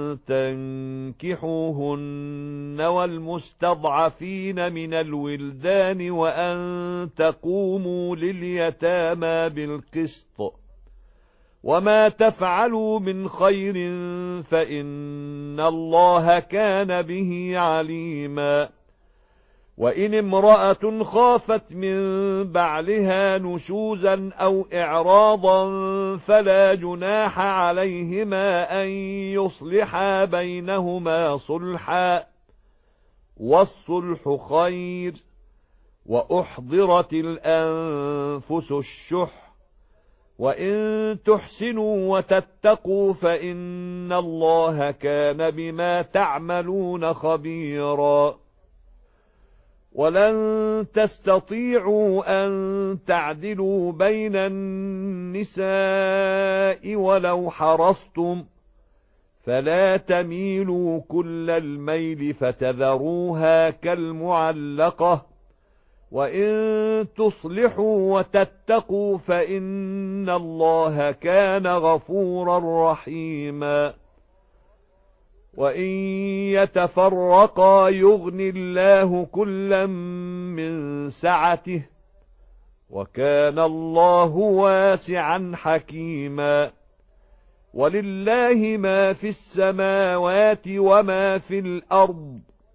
S1: تنكحوهن والمستضعفين من الولدان وأن تقوموا لليتامى بالقسط وما تفعلوا من خير فإن الله كان به عليما. وإن امرأة خافت من بعلها نشوزا أو إعراضا فلا جناح عليهما أن يصلحا بينهما صلحا والصلح خير وأحضرت الأنفس الشح وإن تحسنوا وتتقوا فإن الله كان بما تعملون خبيرا ولن تستطيعوا أن تعدلوا بين النساء ولو حرصتم فلا تميلوا كل الميل فتذروها كالمعلقة وإن تصلحوا وتتقوا فإن الله كان غفورا رحيما وإن يتفرقا يغني الله كلا من سعته وكان الله واسعا حكيما ولله ما في السماوات وما في الأرض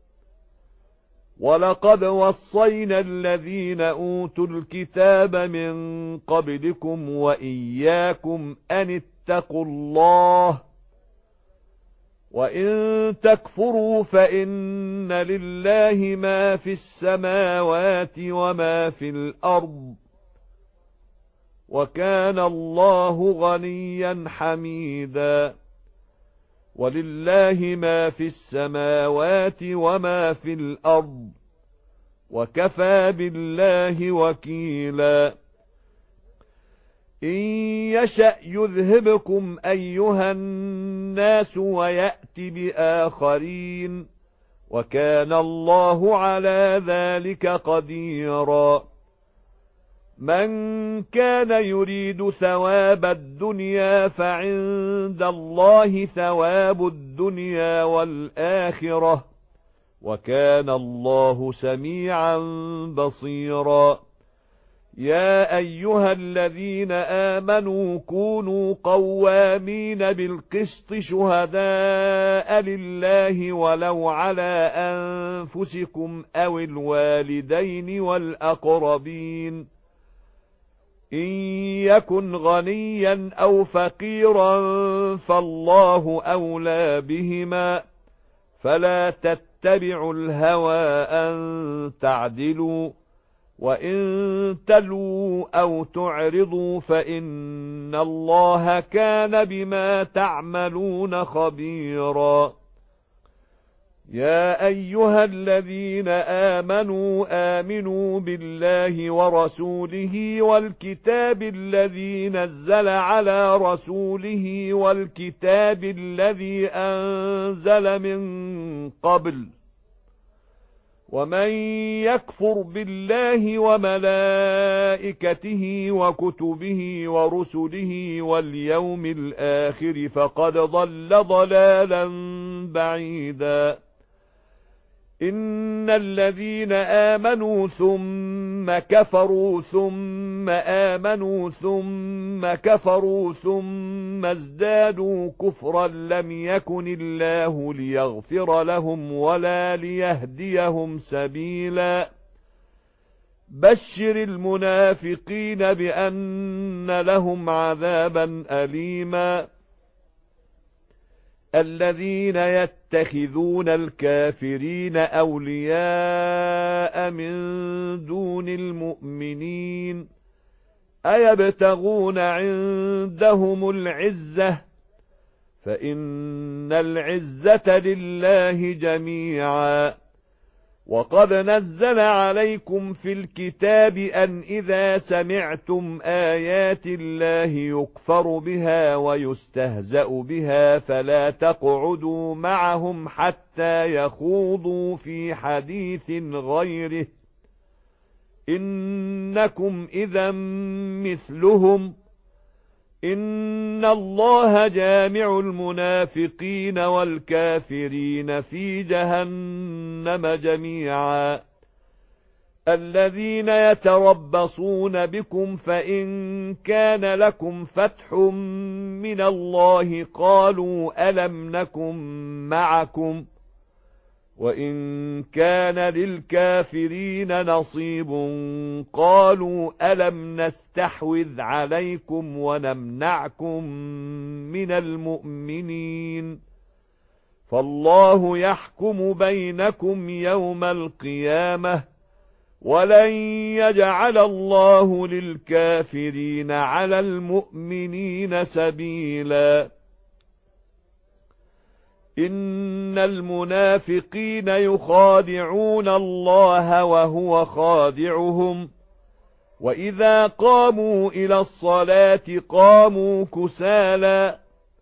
S1: ولقد وصينا الذين أوتوا الكتاب من قبلكم وإياكم أن اتقوا الله وإن تكفروا فإن لله ما في السماوات وما في الأرض وكان الله غنيا حميدا ولله ما في السماوات وما في الأرض وكفى بالله وكيلا إن يشأ يذهبكم أيها الناس ويأت بآخرين وكان الله على ذلك قديرا من كان يريد ثواب الدنيا فعند الله ثواب الدنيا والآخرة وكان الله سميعا بصيرا يا أيها الذين آمنوا كونوا قوامين بالقسط شهداء لله ولو على أنفسكم أو الوالدين والأقربين إن يكن غنيا أو فقيرا فالله أولى بهما فلا تتبعوا الهوى أن تعدلوا وإن تلوا أو تعرضوا فإن الله كان بما تعملون خبيرا يا أيها الذين آمنوا بالله ورسوله والكتاب الذي نزل على رسوله والكتاب الذي أنزل من قبل ومن يكفر بالله وملائكته وكتبه ورسله واليوم الآخر فقد ضل ضلالا بعيدا إن الذين آمنوا ثم كفروا ثم آمنوا ثم كفروا ثم ازدادوا كفرا لم يكن الله ليغفر لهم ولا ليهديهم سبيلا بشر المنافقين بأن لهم عذابا أليما الذين يتخذون الكافرين أولياء من دون المؤمنين أيبتغون عندهم العزة فإن العزة لله جميعا وقد نزل عليكم في الكتاب أن إذا سمعتم آيات الله يكفر بها ويستهزأ بها فلا تقعدوا معهم حتى يخوضوا في حديث غيره إنكم إذا مثلهم إن الله جامع المنافقين والكافرين في جهنم جميعا الذين يتربصون بكم فإن كان لكم فتح من الله قالوا ألم نكن معكم وإن كان للكافرين نصيب قالوا ألم نستحوذ عليكم ونمنعكم من المؤمنين فالله يحكم بينكم يوم القيامة ولن يجعل الله للكافرين على المؤمنين سبيلا إن المنافقين يخادعون الله وهو خادعهم وإذا قاموا إلى الصلاة قاموا كسالى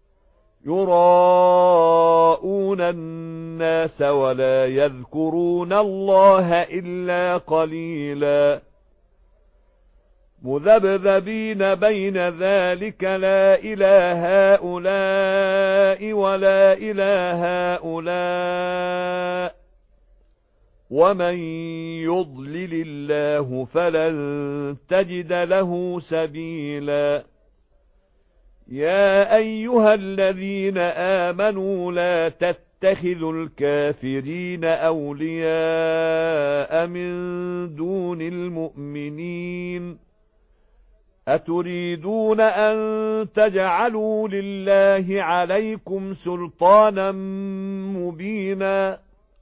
S1: يراءون الناس ولا يذكرون الله إلا قليلا مذبذبين بين ذلك لا إله هؤلاء ولا إله هؤلاء ومن يضلل الله فلن تجد له سبيلا يا أيها الذين آمنوا لا تتخذوا الكافرين أولياء من دون المؤمنين أتريدون أن تجعلوا لله عليكم سلطانا مبينا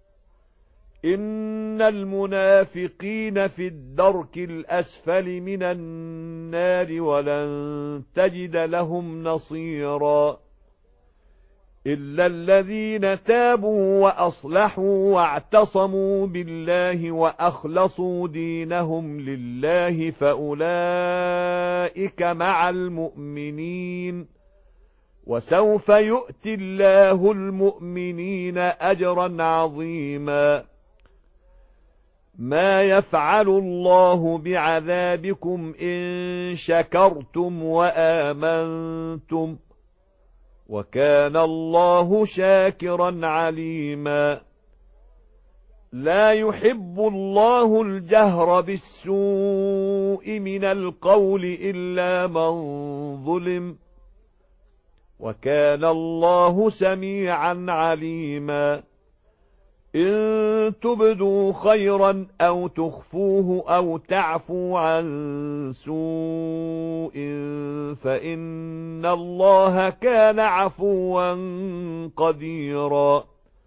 S1: إن المنافقين في الدرك الأسفل من النار ولن تجد لهم نصيرا إلا الذين تابوا وأصلحوا واعتصموا بالله وأخلصوا دينهم لله فأولئك مع المؤمنين وسوف يؤتي الله المؤمنين أجرا عظيما ما يفعل الله بعذابكم إن شكرتم وآمنتم وكان الله شاكرا عليما لا يحب الله الجهر بالسوء من القول إلا من ظلم وكان الله سميعا عليما إن تبدوا خيرا أو تخفوه أو تعفوا عن سوء فإن الله كان عفوا قديرا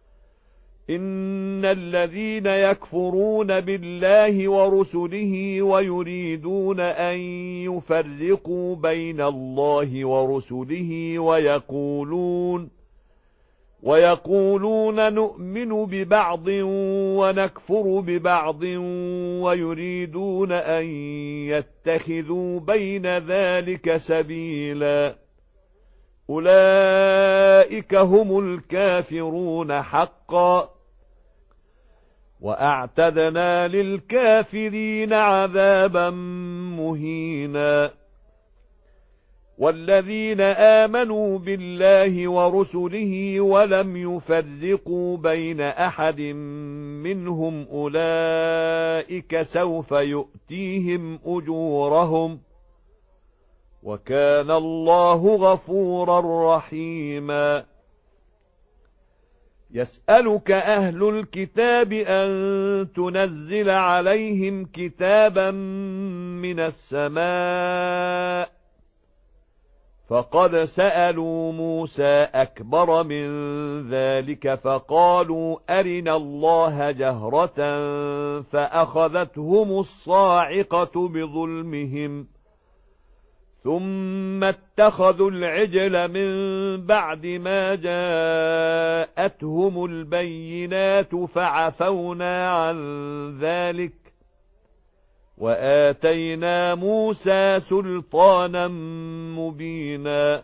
S1: إن الذين يكفرون بالله ورسله ويريدون أن يفرقوا بين الله ورسله ويقولون نؤمن ببعض ونكفر ببعض ويريدون أن يتخذوا بين ذلك سبيلا أولئك هم الكافرون حقا وأعتدنا للكافرين عذابا مهينا والذين آمنوا بالله ورسله ولم يفرقوا بين أحد منهم أولئك سوف يؤتيهم أجورهم وكان الله غفورا رحيما يسألك أهل الكتاب أن تنزل عليهم كتابا من السماء فقد سألوا موسى أكبر من ذلك فقالوا أرنا الله جهرة فأخذتهم الصاعقة بظلمهم ثم اتخذوا العجل من بعد ما جاءتهم البينات فعفونا عن ذلك وآتينا موسى سلطانا مبينا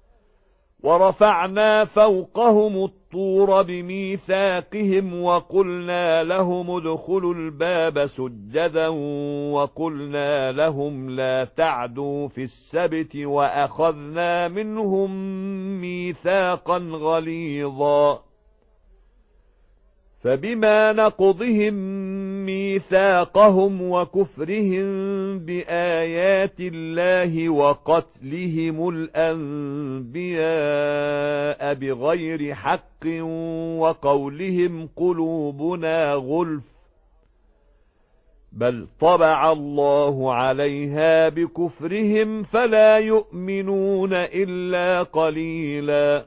S1: ورفعنا فوقهم الطور بميثاقهم وقلنا لهم ادخلوا الباب سجدا وقلنا لهم لا تعدوا في السبت وأخذنا منهم ميثاقا غليظا فبما نقضهم ميثاقهم وكفرهم بآيات الله وقتلهم الأنبياء بغير حق وقولهم قلوبنا غلف بل طبع الله عليها بكفرهم فلا يؤمنون إلا قليلا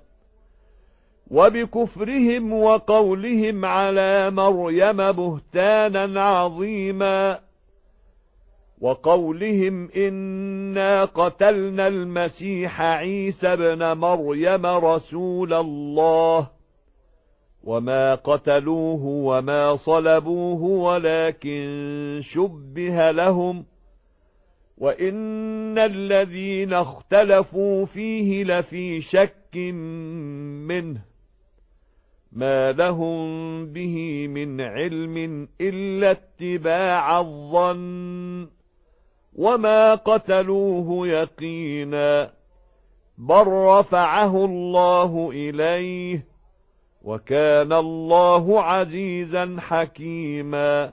S1: وبكفرهم وقولهم على مريم بهتانا عظيما وقولهم إنا قتلنا المسيح عيسى ابن مريم رسول الله وما قتلوه وما صلبوه ولكن شبه لهم وإن الذين اختلفوا فيه لفي شك منه ما لهم به من علم إلا اتباع الظن وما قتلوه يقينا بل رفعه الله إليه وكان الله عزيزا حكيما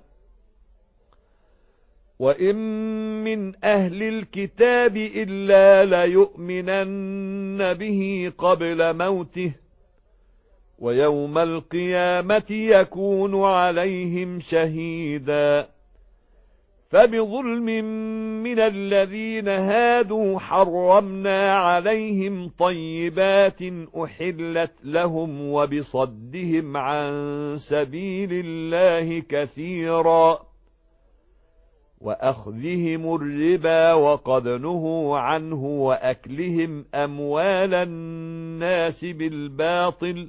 S1: وإن من أهل الكتاب إلا ليؤمنن به قبل موته ويوم القيامة يكون عليهم شهيدا فبظلم من الذين هادوا حرمنا عليهم طيبات أحلت لهم وبصدهم عن سبيل الله كثيرا وأخذهم الربا وقد نهوا عنه وأكلهم أموال الناس بالباطل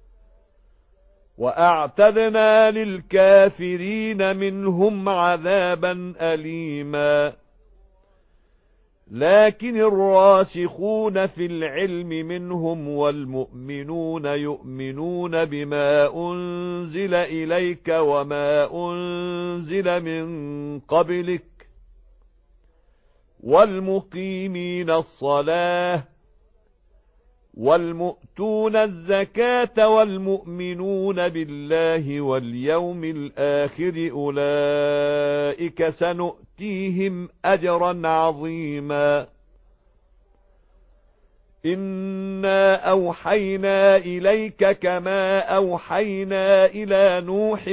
S1: وأعتدنا للكافرين منهم عذابا أليما لكن الراسخون في العلم منهم والمؤمنون يؤمنون بما أنزل إليك وما أنزل من قبلك والمقيمين الصلاة والمؤتون الزكاة والمؤمنون بالله واليوم الآخر أولئك سنؤتيهم أجرا عظيما إنا أوحينا إليك كما أوحينا إلى نوح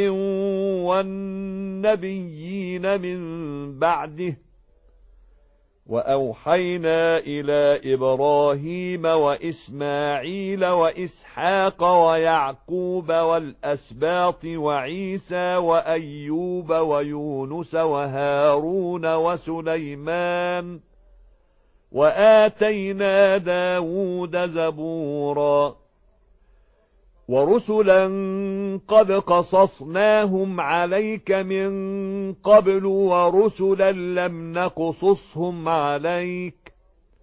S1: والنبيين من بعده وأوحينا إلى إبراهيم وإسماعيل وإسحاق ويعقوب والأسباط وعيسى وأيوب ويونس وهارون وسليمان وآتينا داود زبورا ورسلا قد قصصناهم عليك من قبل ورسلا لم نقصصهم عليك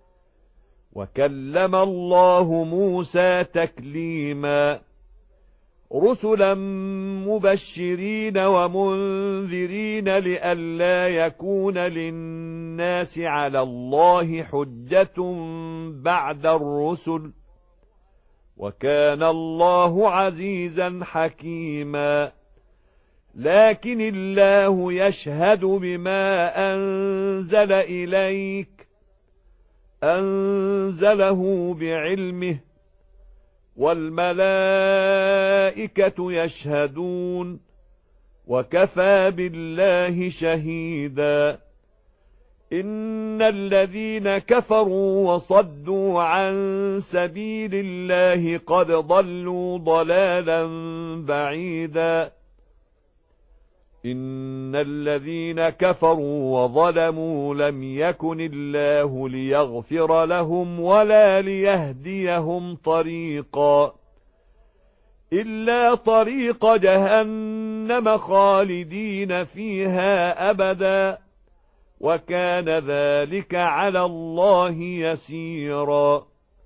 S1: وكلم الله موسى تكليما رسلا مبشرين ومنذرين لئلا يكون للناس على الله حجة بعد الرسل وكان الله عزيزا حكيما لكن الله يشهد بما أنزل إليك أنزله بعلمه والملائكة يشهدون وكفى بالله شهيدا إن الذين كفروا وصدوا عن سبيل الله قد ضلوا ضلالا بعيدا إن الذين كفروا وظلموا لم يكن الله ليغفر لهم ولا ليهديهم طريقا إلا طريق جهنم خالدين فيها أبدا وكان ذلك على الله يسيرا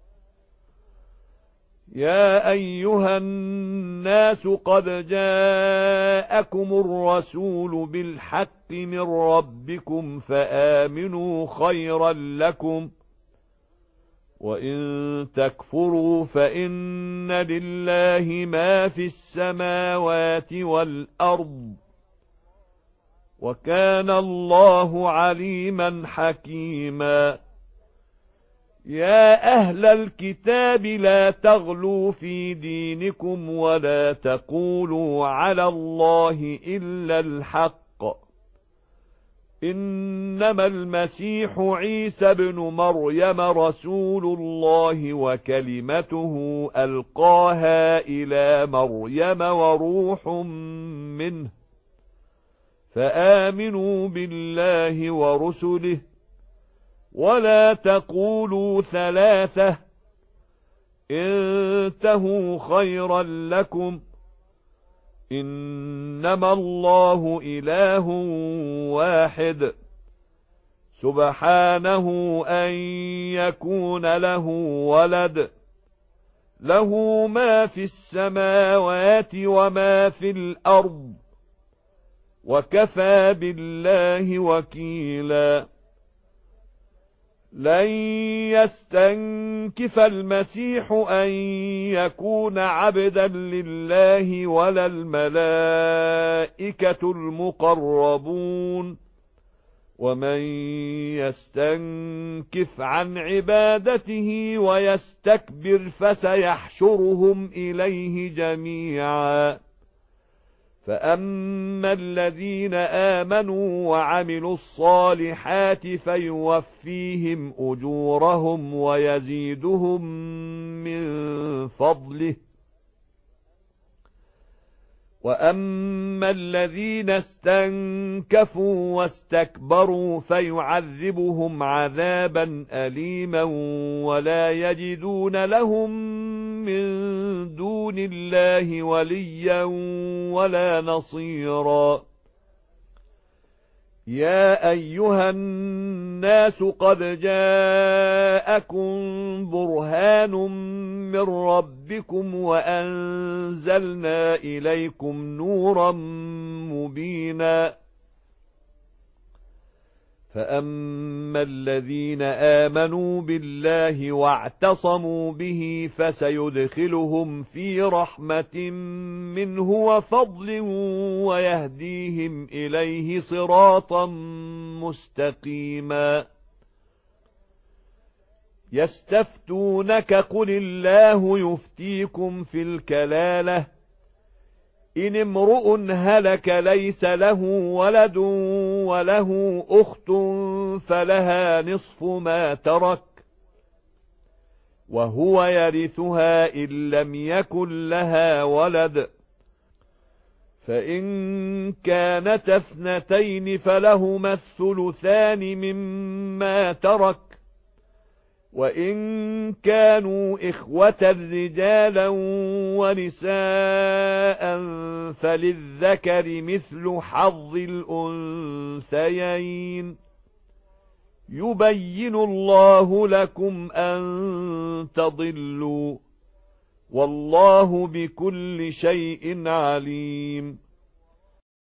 S1: يا أيها الناس قد جاءكم الرسول بالحق من ربكم فآمنوا خيرا لكم وإن تكفروا فإن لله ما في السماوات والأرض وكان الله عليما حكيما يا أهل الكتاب لا تغلوا في دينكم ولا تقولوا على الله إلا الحق إنما المسيح عيسى بن مريم رسول الله وكلمته ألقاها إلى مريم وروح منه فآمنوا بالله ورسله، ولا تقولوا ثلاثة، انتهوا خيرا لكم، إنما الله إله واحد، سبحانه أن يكون له ولد، له ما في السماوات وما في الأرض، وكفى بالله وكيلا. لن يستنكف المسيح أن يكون عبدا لله ولا الملائكة المقربون، ومن يستنكف عن عبادته ويستكبر فسيحشرهم إليه جميعا. فأما الذين آمنوا وعملوا الصالحات فيوفيهم أجورهم ويزيدهم من فضله، وأما الذين استنكفوا واستكبروا فيعذبهم عذابا أليما ولا يجدون لهم من دون الله وليا ولا نصيرا. يا أيها الناس قد جاءكم برهان من ربكم وأنزلنا إليكم نورا مبينا. فأما الذين آمنوا بالله واعتصموا به فسيدخلهم في رحمة منه وفضل ويهديهم إليه صراطا مستقيما. يستفتونك قل الله يفتيكم في الكلالة، إن امرؤ هلك ليس له ولد وله أخت فلها نصف ما ترك وهو يرثها إن لم يكن لها ولد، فإن كانت اثنتين فلهما الثلثان مما ترك، وإن كانوا إخوة رجالا ونساء فللذكر مثل حظ الأنثيين. يبين الله لكم أن تضلوا، والله بكل شيء عليم.